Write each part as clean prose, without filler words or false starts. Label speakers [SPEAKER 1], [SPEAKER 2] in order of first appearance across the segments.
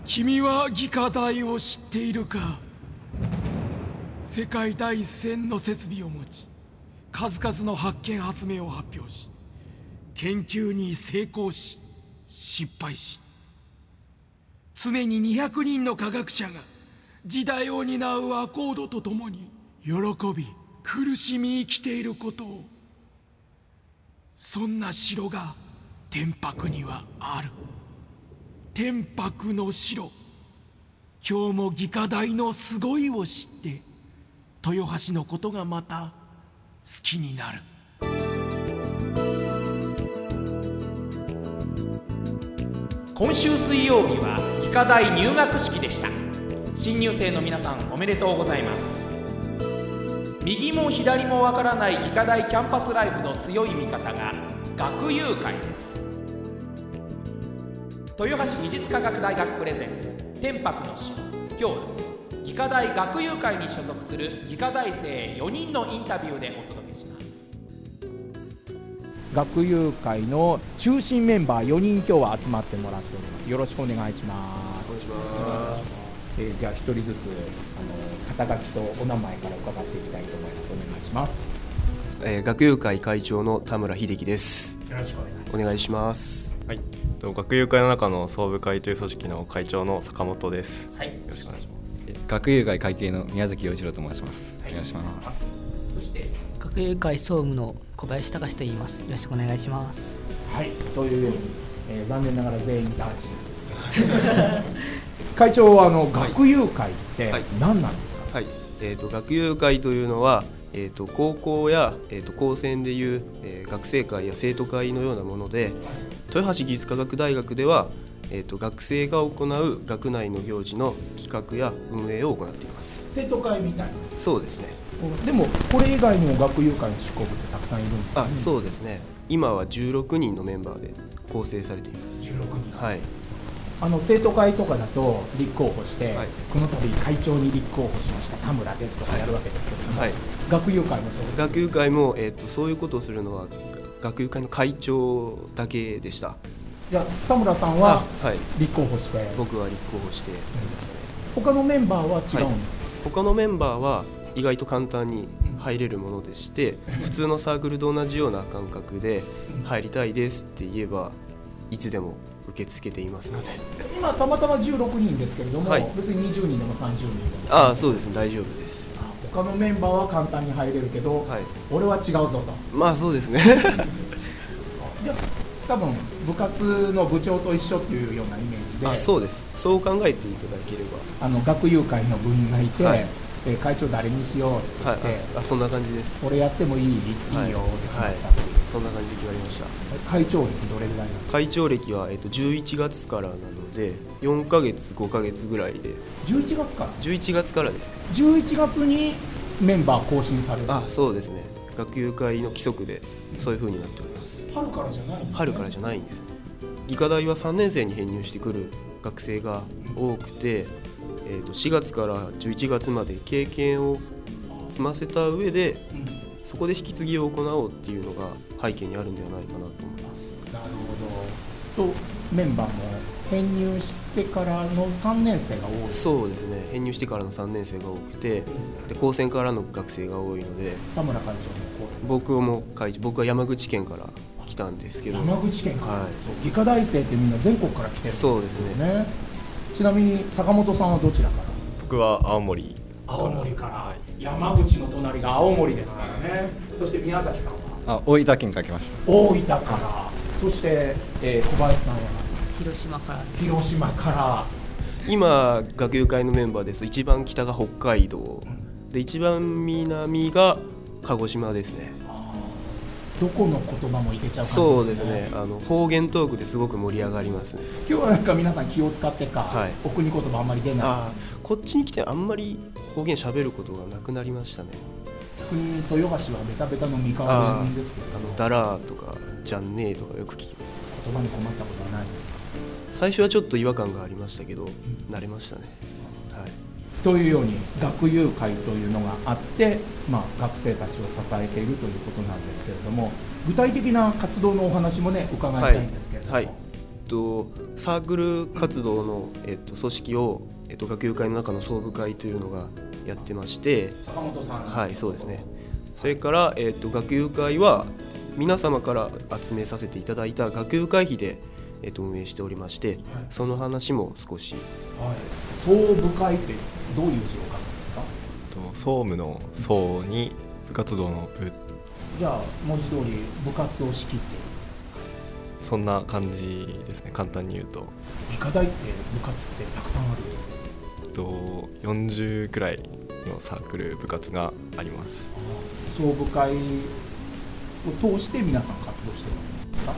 [SPEAKER 1] 君は技科大を知っているか。世界第一線の設備を持ち、数々の発見発明を発表し、研究に成功し失敗し、常に200人の科学者が時代を担うアコードとともに喜び苦しみ生きていることを。そんな城が天白にはある。天白の城。今日も技科大のすごいを知って豊橋のことがまた好きになる。
[SPEAKER 2] 今週水曜日は技科大入学式でした。新入生の皆さんおめでとうございます。右も左もわからない技科大キャンパスライフの強い味方が学友会です。豊橋技術科学大学プレゼンツ天白の城。今日は技科大学友会に所属する技科大生4人のインタビューでお届けします。
[SPEAKER 3] 学友会の中心メンバー4人今日は集まってもらっております。よろしくお願いします。
[SPEAKER 4] お願いします。
[SPEAKER 3] じゃあ一人ずつ肩書きとお名前から伺っていきたいと思います。お願いします。
[SPEAKER 4] 学友会会長の田村秀樹です。
[SPEAKER 3] よろしく
[SPEAKER 4] お願いします。
[SPEAKER 5] はい、学友会の中の総部会という組織の会長の坂本です。
[SPEAKER 3] はい、
[SPEAKER 5] よろしくお願いします。
[SPEAKER 6] 学友会会計の宮崎陽一郎と申します。
[SPEAKER 3] はい、
[SPEAKER 6] お願いします。
[SPEAKER 3] そして
[SPEAKER 7] 学友会総務の小林隆と言います。よろしくお願いします。
[SPEAKER 3] はい、というように、残念ながら全員男子ですけど会長は学友会って何なんですか。
[SPEAKER 4] はい、学友会というのは、高校や、高専でいう、学生会や生徒会のようなもので、豊橋技術科学大学では、学生が行う学内の行事の企画や運営を行っています。
[SPEAKER 3] 生徒会みたいな。
[SPEAKER 4] そうですね。
[SPEAKER 3] でもこれ以外にも学友会の執行部ってたくさんいるんですね。
[SPEAKER 4] そうですね。今は16人のメンバーで構成されています。
[SPEAKER 3] 16人。
[SPEAKER 4] はい。
[SPEAKER 3] 生徒会とかだと立候補して、
[SPEAKER 4] はい、
[SPEAKER 3] この度会長に立候補しました田村ですとかやるわけですけれども、はい、学友会もそうです。
[SPEAKER 4] 学友会も、そういうことをするのは学友会の会長だけでした。
[SPEAKER 3] じゃあ田村さんは立候補して、
[SPEAKER 4] 僕は立候補してやりましたね。
[SPEAKER 3] 他のメンバーは違うんですか。
[SPEAKER 4] 他のメンバーは意外と簡単に入れるものでして、普通のサークルと同じような感覚で入りたいですって言えばいつでも受け付けていますので。
[SPEAKER 3] 今たまたま16人ですけれども、別に20人でも30人でも。
[SPEAKER 4] そうですね、大丈夫です。
[SPEAKER 3] 他のメンバーは簡単に入れるけど、俺は違うぞと。
[SPEAKER 4] そうですね
[SPEAKER 3] じゃあ多分部活の部長と一緒っていうようなイメージで。
[SPEAKER 4] そうです。そう考えていただければ。
[SPEAKER 3] 学友会の部員がいて、会長誰にしようって言って、
[SPEAKER 4] そんな感じです。
[SPEAKER 3] 俺やってもいいよって決まった。
[SPEAKER 4] そんな感じで決まりました。
[SPEAKER 3] 会長歴どれぐらいなんですか。
[SPEAKER 4] 会長歴は、11月からなので4ヶ月5ヶ月ぐらいで。
[SPEAKER 3] 11月から
[SPEAKER 4] 11月からですね。
[SPEAKER 3] 11月にメンバー更新される。
[SPEAKER 4] そうですね。学友会の規則でそういう風になっております。
[SPEAKER 3] 春からじゃないんですね。
[SPEAKER 4] 春からじゃないんです。技科大は3年生に編入してくる学生が多くて、4月から11月まで経験を積ませた上で、そこで引き継ぎを行おうっていうのが背景にあるんではないかなと思います。
[SPEAKER 3] なるほど。とメンバーも編入してからの3年生が多い。
[SPEAKER 4] そうですね。編入してからの3年生が多くて、で高専からの学生が多いので。
[SPEAKER 3] 田村会長も高専。
[SPEAKER 4] 僕は山口県から来たんですけど。
[SPEAKER 3] 山口県から。技科大生ってみんな全国から来てるんですね。
[SPEAKER 4] そうですね。
[SPEAKER 3] ちなみに坂本さんはどちらから。
[SPEAKER 5] 僕は青森
[SPEAKER 3] から、山口の隣が青森ですからね。そして宮崎さんは
[SPEAKER 6] 大分県から来ました。
[SPEAKER 3] 大分から。そして、小林さんは
[SPEAKER 7] 広島から。
[SPEAKER 4] 今学友会のメンバーですと一番北が北海道で、一番南が鹿児島ですね。
[SPEAKER 3] どこの言葉もいけちゃう感じですね。
[SPEAKER 4] そうですね。方言トークですごく盛り上がりますね。
[SPEAKER 3] 今日はなんか皆さん気を使ってか、お国言葉あんまり出ない。
[SPEAKER 4] こっちに来てあんまり方言喋ることがなくなりましたね。
[SPEAKER 3] 逆に豊橋はベタベタの三河弁ですけど、
[SPEAKER 4] ダラーとかじゃんねえとかよく聞きます。
[SPEAKER 3] 言葉に困ったことはないですか。
[SPEAKER 4] 最初はちょっと違和感がありましたけど、慣れましたね。
[SPEAKER 3] というように学友会というのがあって、学生たちを支えているということなんですけれども、具体的な活動のお話もね伺いたいんですけれども、
[SPEAKER 4] サークル活動の、組織を、学友会の中の総部会というのがやってまして、
[SPEAKER 3] 坂本さん。
[SPEAKER 4] はい、そうですね。それから、学友会は皆様から集めさせていただいた学友会費で、運営しておりまして、その話も少し、
[SPEAKER 3] 総部会ってどういう字を書くんですか？
[SPEAKER 5] 総務の総に部活動の部、
[SPEAKER 3] じゃあ文字通り部活を仕切っている。
[SPEAKER 5] そんな感じですね、簡単に言うと。
[SPEAKER 3] 理科大って部活ってたくさんある？
[SPEAKER 5] 40くらいのサークル部活があります。
[SPEAKER 3] 総部会を通して皆さん活動してるわけですか？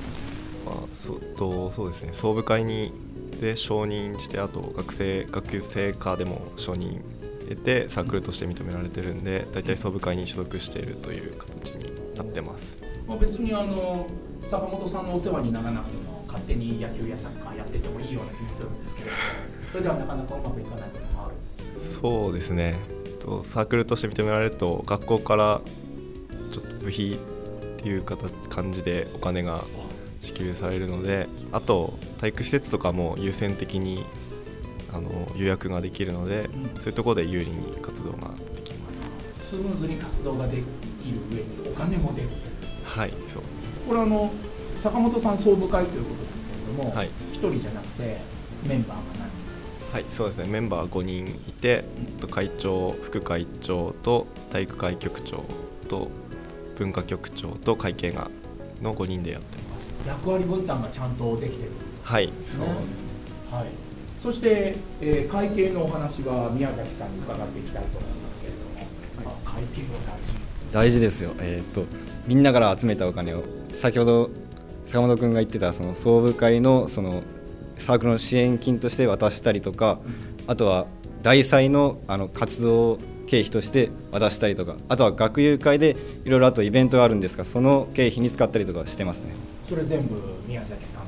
[SPEAKER 5] そうですね、総部会で承認して、あと学生科でも承認得てサークルとして認められてるんで、だいたい総部会に所属しているという形になってます。
[SPEAKER 3] 別に坂本さんのお世話にならなくても勝手に野球やサッカーやっててもいいような気もするんですけれども、それではなかなかうまくいかないこともある？
[SPEAKER 5] そうですね、サークルとして認められると学校からちょっと部費っていう感じでお金が支給されるので、あと体育施設とかも優先的に予約ができるので、そういうところで有利に活動ができます。
[SPEAKER 3] スムーズに活動ができる上にお金も出る。
[SPEAKER 5] はい、そうです。
[SPEAKER 3] これ坂本さん総部会ということですけれども、
[SPEAKER 5] はい、
[SPEAKER 3] 1人じゃなくてメンバーが何人？
[SPEAKER 5] はい、そうですね、メンバー5人いて、会長、副会長と体育会局長と文化局長と会計がの5人でやってます。
[SPEAKER 3] 役割分担がちゃんとできてる。
[SPEAKER 5] はい、そうですね。
[SPEAKER 3] はい。そして、会計のお話は宮崎さんに伺っていきたいと思いますけれども、会計は大事ですね。
[SPEAKER 6] 大事ですよ。みんなから集めたお金を、先ほど坂本君が言ってたその総部会のそのサークルの支援金として渡したりとか、あとは大祭の活動経費として渡したりとか、あとは学友会でいろいろあとイベントがあるんですが、その経費に使ったりとかしてますね。
[SPEAKER 3] それ全部宮崎さんが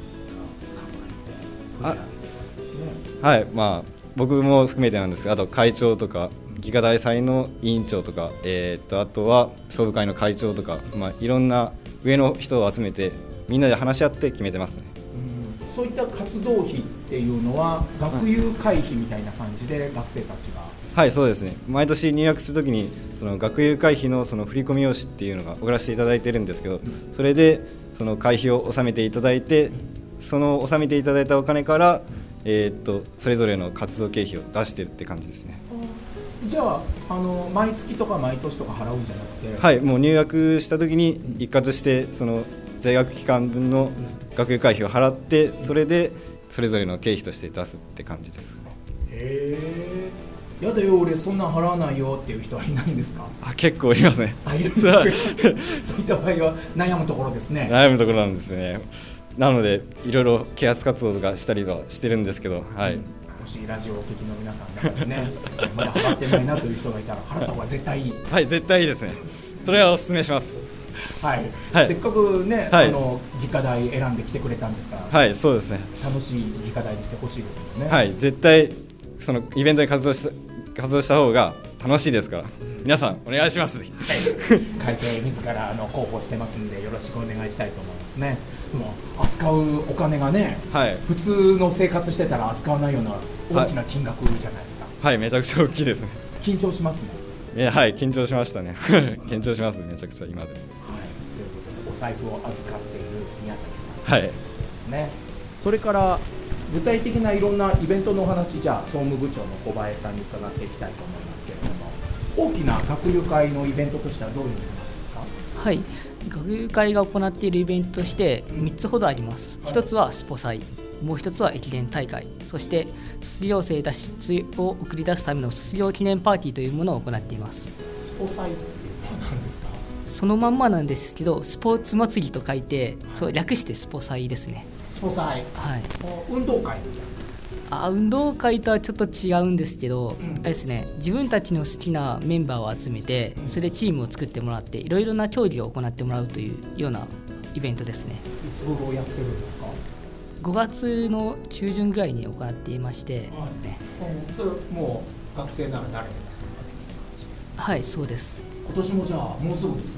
[SPEAKER 3] 考えてですね。
[SPEAKER 6] はい、僕も含めてなんですが、あと会長とか議科大祭の委員長とか、あとは総部会の会長とか、いろんな上の人を集めてみんなで話し合って決めてますね。
[SPEAKER 3] そういった活動費っていうのは学友会費みたいな感じで学生たちが、
[SPEAKER 6] はい、そうですね。毎年入学するときにその学友会費のその振込用紙っていうのが送らせていただいてるんですけど、それでその会費を納めていただいて、その納めていただいたお金から、それぞれの活動経費を出してるって感じですね。
[SPEAKER 3] じゃあ、毎月とか毎年とか払うんじゃなくて、
[SPEAKER 6] はい、もう入学したときに一括してその在学期間分の学友会費を払って、それでそれぞれの経費として出すって感じです。
[SPEAKER 3] へえ、やだよ俺そんなん払わないよっていう人はいないんですか？
[SPEAKER 6] 結構いますね。
[SPEAKER 3] いるんですそういった場合は悩むところですね。
[SPEAKER 6] 悩むところなんですね。なのでいろいろ啓発活動とかしたりはしてるんですけど、はい、
[SPEAKER 3] もしラジオ的の皆さんの中にねまだ払ってないなという人がいたら払った方が絶対いい。
[SPEAKER 6] はい、絶対いいですね。それはお勧めします。
[SPEAKER 3] はい
[SPEAKER 6] はい、
[SPEAKER 3] せっかくね、
[SPEAKER 6] はい、
[SPEAKER 3] 技科大選んできてくれたんですから、
[SPEAKER 6] はい、そうですね。
[SPEAKER 3] 楽しい技科大にしてほしいですよね。
[SPEAKER 6] はい、絶対そのイベントに活動した方が楽しいですから、皆さんお願いします。はい、
[SPEAKER 3] 会計自ら広報してますんでよろしくお願いしたいと思いますね。もう扱うお金がね、はい、普通の生活してたら扱わないような大きな金額じゃないですか。
[SPEAKER 6] はい、めちゃくちゃ大きいですね。
[SPEAKER 3] 緊張しますね。
[SPEAKER 6] はい、緊張しましたね。緊張します、めちゃくちゃ今で。
[SPEAKER 3] はい、ということでお財布を預かっている宮崎さんですね。はい、それから具体的ないろんなイベントのお話、じゃあ総務部長の小林さんに伺っていきたいと思いますけれども、大きな学友会のイベントとしてはどういうものなんですか？
[SPEAKER 7] はい、学友会が行っているイベントとして3つほどあります。1つはスポ祭、もう1つは駅伝大会、そして卒業生脱出を送り出すための卒業記念パーティーというものを行っています。
[SPEAKER 3] スポ祭って何ですか？
[SPEAKER 7] そのまんまなんですけど、スポーツ祭りと書いて、そう略してスポ祭ですね。
[SPEAKER 3] スポ祭、
[SPEAKER 7] はい、
[SPEAKER 3] 運動会。
[SPEAKER 7] 運動会とはちょっと違うんですけど、あれですね、自分たちの好きなメンバーを集めて、それでチームを作ってもらっていろいろな競技を行ってもらうというようなイベントですね。
[SPEAKER 3] いつ頃やってるんですか
[SPEAKER 7] ？5月の中旬ぐらいに行っていまして、はい、ね、
[SPEAKER 3] それもう学生なら誰でも参加できる感じ？
[SPEAKER 7] はい、そうです。
[SPEAKER 3] 今年もじゃあもうすぐですね。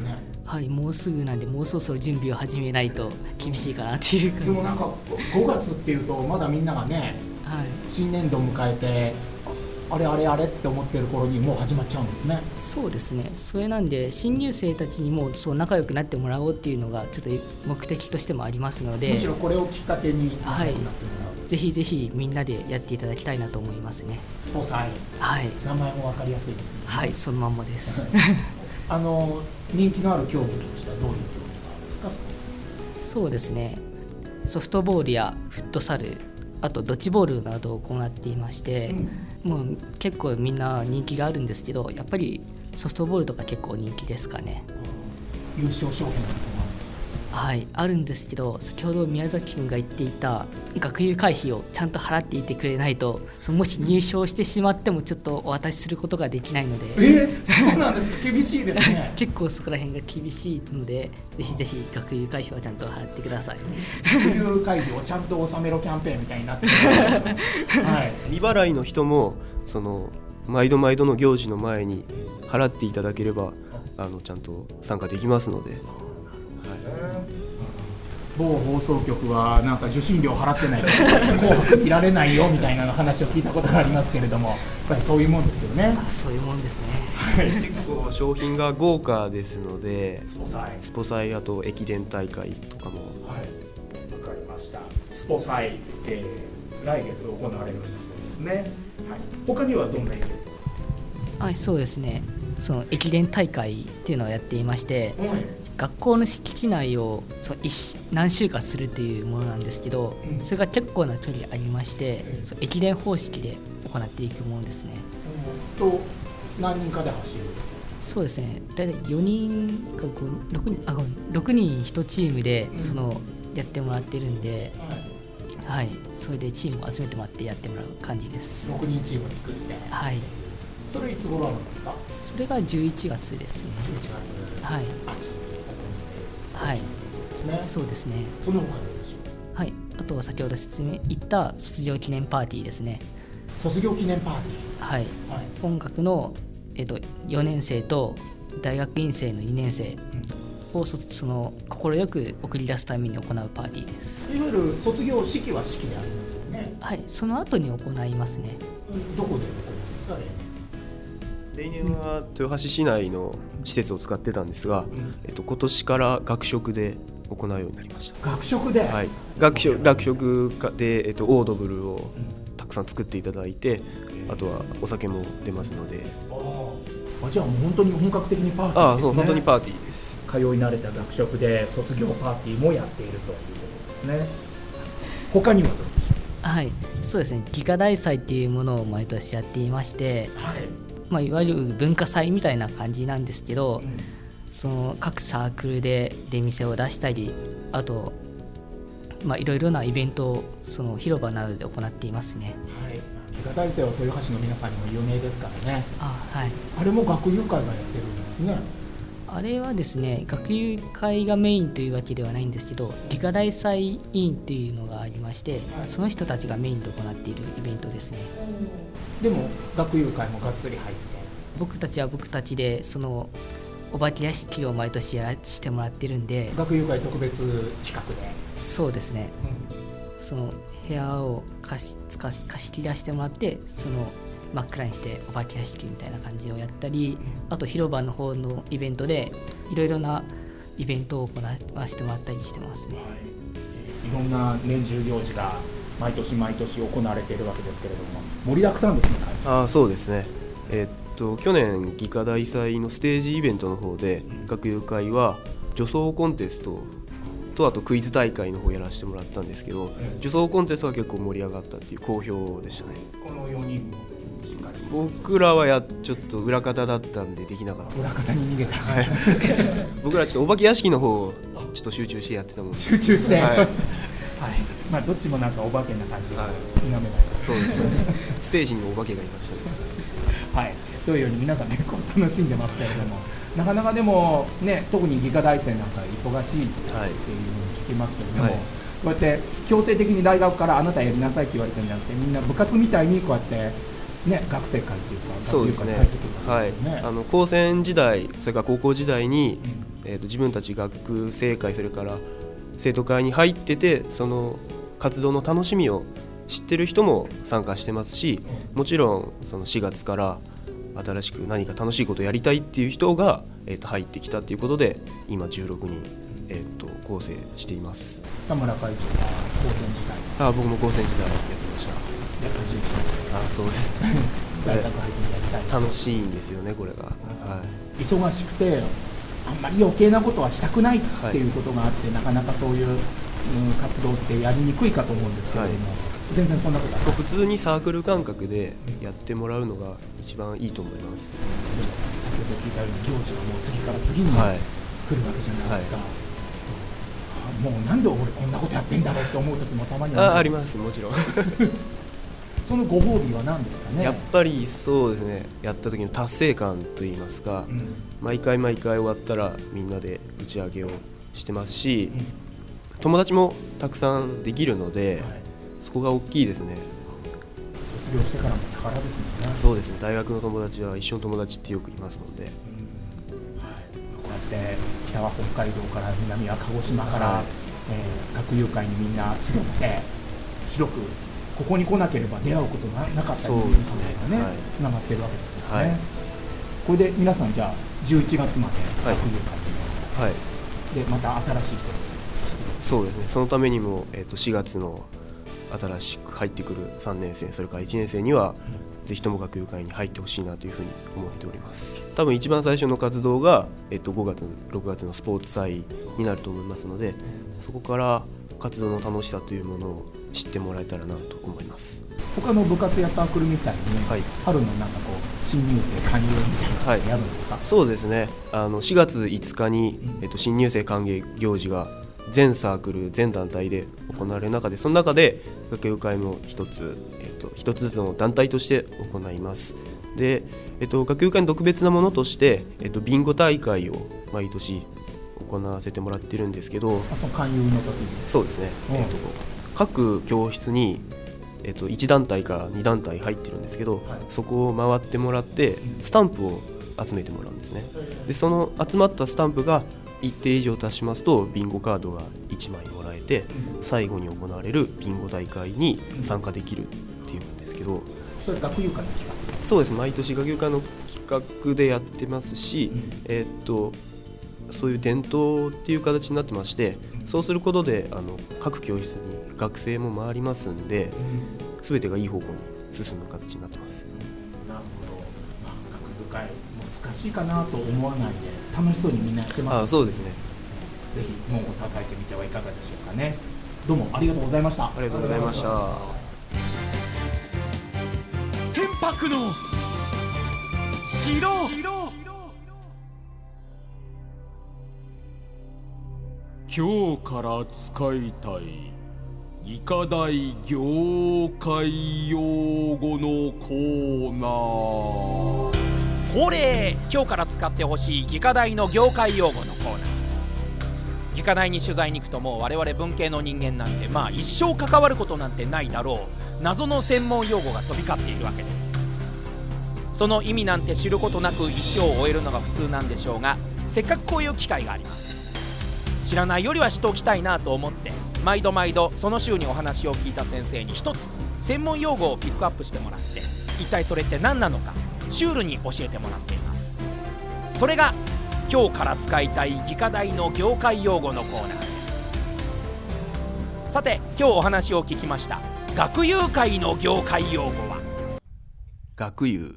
[SPEAKER 7] はい、もうすぐなんで、もうそろそろ準備を始めないと厳しいかなっていう感じです。
[SPEAKER 3] でもなんか5月っていうとまだみんながね、
[SPEAKER 7] はい、
[SPEAKER 3] 新年度を迎えてあれって思ってる頃にもう始まっちゃうんですね。
[SPEAKER 7] そうですね。それなんで新入生たちにもそう仲良くなってもらおうっていうのがちょっと目的としてもありますので、
[SPEAKER 3] むしろこれをきっかけに仲良くなってもらう、
[SPEAKER 7] ぜひぜひみんなでやっていただきたいなと思いますね。
[SPEAKER 3] スポサイ、
[SPEAKER 7] はい、
[SPEAKER 3] 名前も分かりやすいですね。
[SPEAKER 7] はい、そのまんまです
[SPEAKER 3] 人気のある競技としてはどういう競技があるんですか？
[SPEAKER 7] そうですね、ソフトボールやフットサル、あとドッジボールなどを行っていまして、もう結構みんな人気があるんですけど、やっぱりソフトボールとか結構人気ですかね。
[SPEAKER 3] 優勝賞金とかもあるんですか？
[SPEAKER 7] はい、あるんですけど、先ほど宮崎君が言っていた学友会費をちゃんと払っていてくれないと、もし入賞してしまってもちょっとお渡しすることができないので。
[SPEAKER 3] そうなんですか？厳しいですね
[SPEAKER 7] 結構そこら辺が厳しいので、ぜひぜひ学友会費はちゃんと払ってください。
[SPEAKER 3] 学友会費をちゃんと納めろキャンペーンみたいになってるはい、
[SPEAKER 4] 利払いの人もその毎度の行事の前に払っていただければちゃんと参加できますので、
[SPEAKER 3] 某放送局はなんか受信料払ってないと紅白いられないよみたいな話を聞いたことがありますけれども、やっぱりそういうもんですよね。
[SPEAKER 7] そういうもんですね。
[SPEAKER 4] 結構商品が豪華ですので、
[SPEAKER 3] スポサイ、
[SPEAKER 4] スポサイ、あと駅伝大会とかも。
[SPEAKER 3] はい、わかりました。スポサイ、来月行われるんだそうですね。はい、他にはどんなイベント？
[SPEAKER 7] はい、そうですね、その駅伝大会っていうのをやっていまして、学校の敷地内を何周かするっていうものなんですけど、それが結構な距離ありまして、駅伝方式で行っていくものですね。
[SPEAKER 3] 何人かで走る？
[SPEAKER 7] そうですね、大体4人か6人1チームでやってもらってるんで、はい、それでチームを集めてもらってやってもらう感じです。
[SPEAKER 3] 6人チーム作って、
[SPEAKER 7] はい。
[SPEAKER 3] それいつ頃あるんですか？
[SPEAKER 7] それが11月ですね。
[SPEAKER 3] 11月、
[SPEAKER 7] はい、はい、
[SPEAKER 3] ですね。
[SPEAKER 7] そうですね。
[SPEAKER 3] その他にでしょう？
[SPEAKER 7] はい、あと先ほど言った卒業記念パーティーですね。
[SPEAKER 3] 卒業記念パーティー、
[SPEAKER 7] はい、本学の、4年生と大学院生の2年生を快く送り出すために行うパーティーです。
[SPEAKER 3] いわゆる卒業式は式でありますよね。
[SPEAKER 7] はい、その後に行いますね。
[SPEAKER 3] どこで行うんですか？
[SPEAKER 4] 例年は豊橋市内の施設を使ってたんですが、今年から学食で行うようになりました。
[SPEAKER 3] 学食で？
[SPEAKER 4] はい、学食で、オードブルをたくさん作っていただいて、あとはお酒も出ますので。
[SPEAKER 3] じゃあもう本当に本格的にパーティーですね。
[SPEAKER 4] そう、本当にパーティーです。
[SPEAKER 3] 通い慣れた学食で卒業パーティーもやっているということですね。他にはどうでしょう？
[SPEAKER 7] はい、そうですね、技科大祭っていうものを毎年やっていまして、いわゆる文化祭みたいな感じなんですけど、各サークルで出店を出したり、あといろいろなイベントを広場などで行っていますね。
[SPEAKER 3] はい、技科大祭は豊橋の皆さんにも有名ですからね。
[SPEAKER 7] はい、
[SPEAKER 3] あれも学友会がやってるんですね。
[SPEAKER 7] あれはですね、学友会がメインというわけではないんですけど、技科大祭委員というのがありまして、その人たちがメインで行っているイベントですね。
[SPEAKER 3] でも学友会もがっつり入って、
[SPEAKER 7] 僕たちは僕たちでお化け屋敷を毎年やらせてもらってるんで。
[SPEAKER 3] 学友会特別企画で？
[SPEAKER 7] そうですね、その部屋を貸し切らせてもらって、真っ暗にしてお化け屋敷みたいな感じをやったり、あと広場の方のイベントでいろいろなイベントを行わせてもらったりしてますね。
[SPEAKER 3] いろんな年中行事が毎年行われているわけですけれども、盛りだくさんですね。
[SPEAKER 4] そうですね、去年技科大祭のステージイベントの方で、学友会は女装コンテストとあとクイズ大会の方をやらせてもらったんですけど、女装コンテストは結構盛り上がったっていう好評でしたね。
[SPEAKER 3] この4人もしっかり。
[SPEAKER 4] 僕らはちょっと裏方だったんでできなかった。
[SPEAKER 3] 裏方に逃げた、
[SPEAKER 4] 僕らちょっとお化け屋敷の方をちょっと集中してやってたもんで。
[SPEAKER 3] 集中して、どっちもなんかお化けな感じが否めない、
[SPEAKER 4] そうですねステージにもお化けがいましたね。
[SPEAKER 3] はい、というように皆さんね、楽しんでますけれども、なかなかでもね、特に技科大生なんか忙しいっていうふうに聞きますけれども、こうやって強制的に大学からあなたやりなさいって言われてるんじゃなくて、みんな部活みたいにこうやってね、学生会っていうか、
[SPEAKER 4] そうですね、高専時代、それから高校時代に自分たち学生会それから生徒会に入っててその活動の楽しみを知ってる人も参加してますし、もちろんその4月から新しく何か楽しいことをやりたいっていう人が、入ってきたということで今16人、構成しています。
[SPEAKER 3] 田村会長は高専時代
[SPEAKER 4] 僕も高専時代やってました。
[SPEAKER 3] やっぱり11年
[SPEAKER 4] そうですね
[SPEAKER 3] 大学入ってやりたい。
[SPEAKER 4] 楽しいんですよねこれが、はい、
[SPEAKER 3] 忙しくてあんまり余計なことはしたくないっていうことがあって、なかなかそういう、活動ってやりにくいかと思うんですけれども、全然そんなことはない。
[SPEAKER 4] 普通にサークル感覚でやってもらうのが一番いいと思います。
[SPEAKER 3] でも先ほど聞いたように行事がもう次から次に来るわけじゃないですか、もうなんで俺こんなことやってんだろうって思う時もたまに
[SPEAKER 4] あります。もちろん
[SPEAKER 3] そのご褒美は何ですかね。
[SPEAKER 4] やっぱりそうですね、やった時の達成感といいますか、毎回終わったらみんなで打ち上げをしてますし、友達もたくさんできるので、そこが大きいですね。
[SPEAKER 3] 卒業してからも宝ですもんね。
[SPEAKER 4] そうですね、大学の友達は一緒の友達ってよく言いますので、
[SPEAKER 3] こうやって北は北海道から南は鹿児島から、学友会にみんな集って広くここに来なければ出会うことがなかったり、皆さんがね、つながってるわけですよね、これで皆さんじゃあ11月まで学友会でまた新しい人
[SPEAKER 4] そうですね、そのためにも、4月の新しく入ってくる3年生それから1年生には、ぜひとも学友会に入ってほしいなというふうに思っております。多分一番最初の活動が、5月6月のスポーツ祭になると思いますので、そこから活動の楽しさというものを知ってもらえたらなと思います。
[SPEAKER 3] 他の部活やサークルみたいに、春のなんかこう新入生歓迎みたいなのやるんですか。
[SPEAKER 4] そうですね、4月5日に、新入生歓迎行事が全サークル全団体で行われる中で、その中で学友会も一つずつの団体として行います。で、学友会の特別なものとして、ビンゴ大会を毎年行わせてもらってるんですけど、
[SPEAKER 3] その勧誘の時に。
[SPEAKER 4] そうですね、各教室に、1団体か2団体入ってるんですけど、そこを回ってもらってスタンプを集めてもらうんですね。でその集まったスタンプが一定以上達しますとビンゴカードが1枚もらえて、最後に行われるビンゴ大会に参加できるっていうんですけど、
[SPEAKER 3] それ学友会の企画。
[SPEAKER 4] そうです、毎年学友会の企画でやってますし、そういう伝統っていう形になってまして、そうすることで各教室に学生も回りますんで、全てがいい方向に進む形になってます。
[SPEAKER 3] なるほど、学友会難しいかなと思わないで楽しそうにみんなやってます。
[SPEAKER 4] そうですね、
[SPEAKER 3] ぜひ門を叩いてみてはいかがでしょうかね。どうもありがとうございました。
[SPEAKER 4] ありがとうございました。
[SPEAKER 1] 天白の城。今日から使いたい技科大業界用語のコーナー。
[SPEAKER 2] 恒例、今日から使ってほしい技科大の業界用語のコーナー。技科大に取材に行くと、もう我々文系の人間なんて一生関わることなんてないだろう謎の専門用語が飛び交っているわけです。その意味なんて知ることなく一生を終えるのが普通なんでしょうが、せっかくこういう機会があります。知らないよりは知っておきたいなと思って、毎度その週にお話を聞いた先生に一つ専門用語をピックアップしてもらって、一体それって何なのかシュールに教えてもらっています。それが今日から使いたい技科大の業界用語のコーナーです。さて、今日お話を聞きました学友会の業界用語は
[SPEAKER 4] 学友。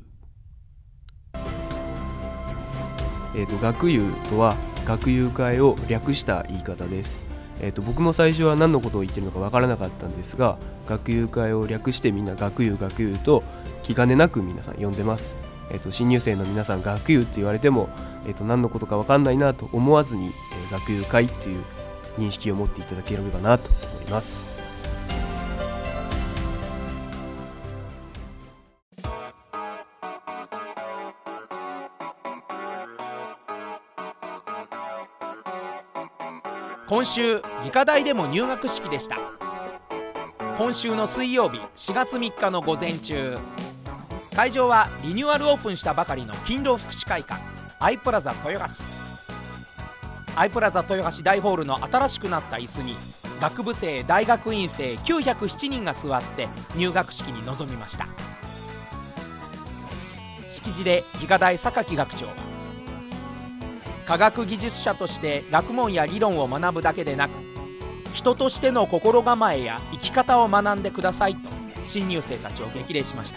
[SPEAKER 4] 学友とは学友会を略した言い方です。僕も最初は何のことを言ってるのか分からなかったんですが、学友会を略してみんな学友と気兼ねなく皆さん呼んでます。新入生の皆さん学友って言われても、何のことか分かんないなと思わずに、学友会っていう認識を持っていただければなと思います。
[SPEAKER 2] 今週技科大でも入学式でした。今週の水曜日4月3日の午前中、会場はリニューアルオープンしたばかりの勤労福祉会館アイプラザ豊橋。 アイプラザ豊橋大ホールの新しくなった椅子に学部生大学院生907人が座って入学式に臨みました。式辞で技科大榊学長は、科学技術者として学問や理論を学ぶだけでなく、人としての心構えや生き方を学んでくださいと新入生たちを激励しました。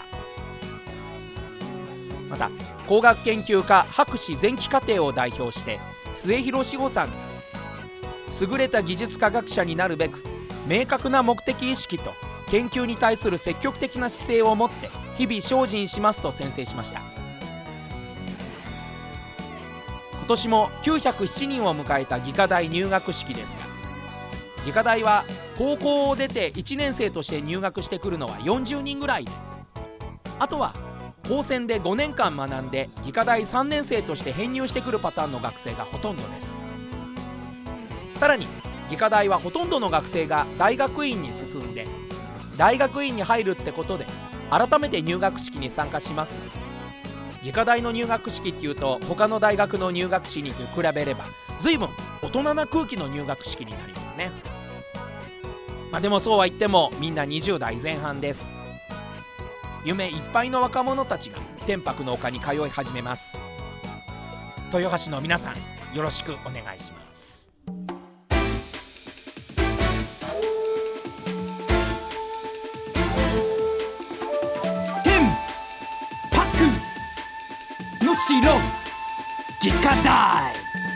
[SPEAKER 2] また工学研究科博士前期課程を代表して末広志保さんが、優れた技術科学者になるべく明確な目的意識と研究に対する積極的な姿勢を持って日々精進しますと宣誓しました。今年も907人を迎えた技科大入学式ですが、技科大は高校を出て1年生として入学してくるのは40人ぐらいで、あとは高専で5年間学んで技科大3年生として編入してくるパターンの学生がほとんどです。さらに技科大はほとんどの学生が大学院に進んで、大学院に入るってことで改めて入学式に参加しますので、技科大の入学式っていうと他の大学の入学式に比べれば随分大人な空気の入学式になりますね。でもそうは言ってもみんな20代前半です。夢いっぱいの若者たちが天白の丘に通い始めます。豊橋の皆さん、よろしくお願いします。
[SPEAKER 1] 天白の城技科大、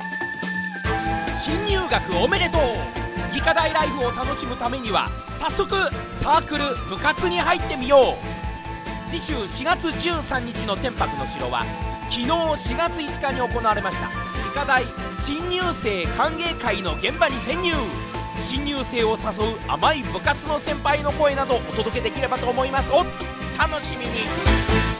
[SPEAKER 2] 新入学おめでとう。技科大ライフを楽しむためには早速サークル部活に入ってみよう。次週4月13日の天白の城は昨日4月5日に行われました技科大新入生歓迎会の現場に潜入。新入生を誘う甘い部活の先輩の声などお届けできればと思います。お楽しみに。